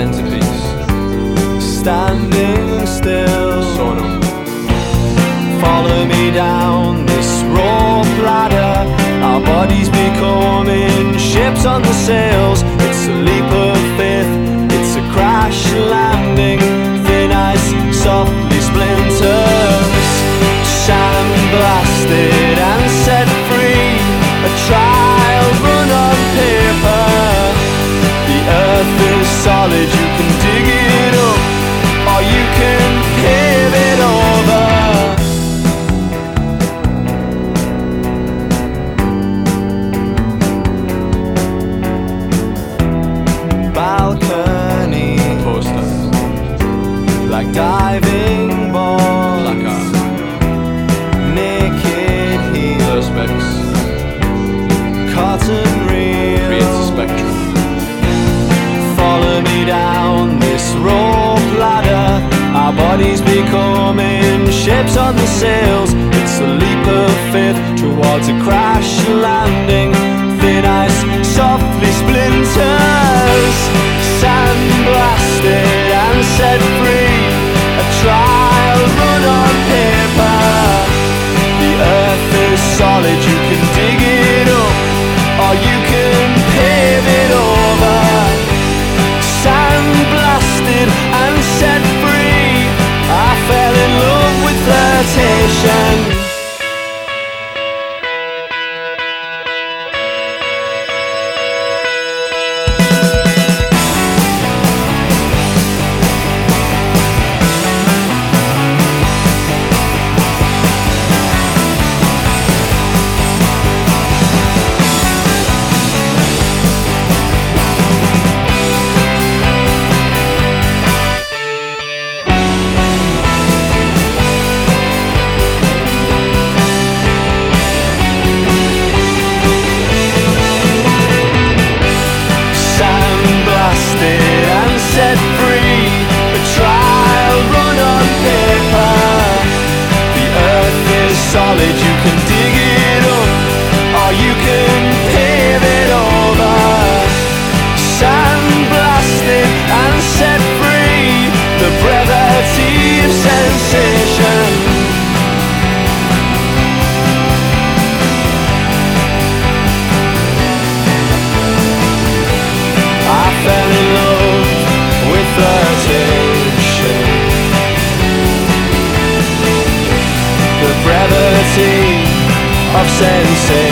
Centerpiece. Standing still. Sono. Follow me down this rope ladder. Our bodies becoming ships on the sails. It's a leap of faith, it's a crash landing. Thin ice softly splinters. Sandblasted and set free. A trial run on paper. The earth is solid, you can dig it up, or you can pave it over. Balcony Posters. like diving boards. Placard. Naked heels. Perspex. Cotton reels. Creates a spectrum. Follow me down this rope ladder. Our bodies becoming ships on the sails. It's a leap of faith towards a crash landing. Thin ice softly splinters. Sandblasted and set free. A trial run on paper. The earth is solid, you can dig it up, or you can pave it over. Sandblasted and set free. I fell in love with flirtation. And set free, a trial run on paper. The earth is solid, you can dig it up, or you can pave it over. Sandblasted and set free, the brevity of sensation. I fell in love with flirtation. The brevity of sensation.